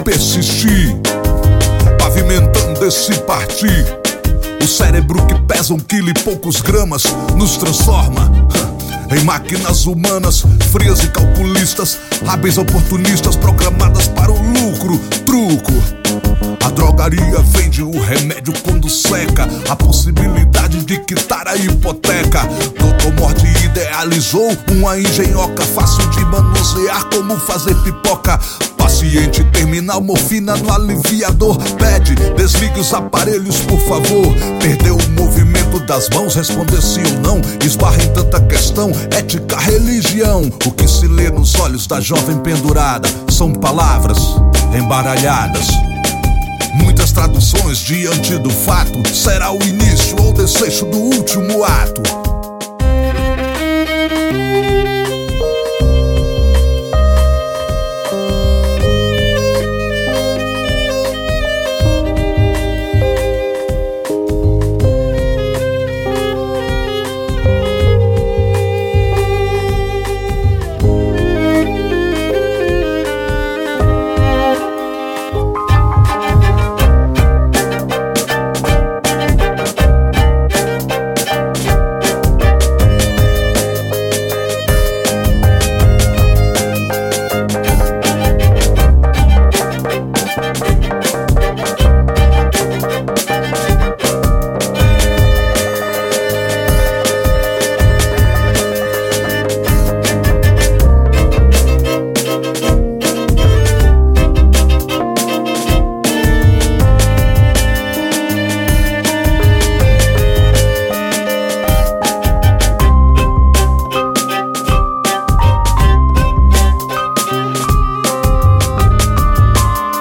persistir, pavimentando esse partir. O cérebro que pesa 1 quilo e poucos gramas nos transforma em máquinas humanas, frias e calculistas, hábeis oportunistas programadas para o lucro, truco. A drogaria vende o remédio quando seca a possibilidade de quitar a hipoteca. Dr. Morte idealizou uma engenhoca fácil de manusear, como fazer pipoca. Paciente terminal, morfina no aliviador. Pede, desligue os aparelhos por favor. Perdeu o movimento das mãos, responder sim ou não esbarra em tanta questão, ética, religião. O que se lê nos olhos da jovem pendurada são palavras embaralhadas. Muitas traduções diante do fato. Será o início ou desfecho do último ato.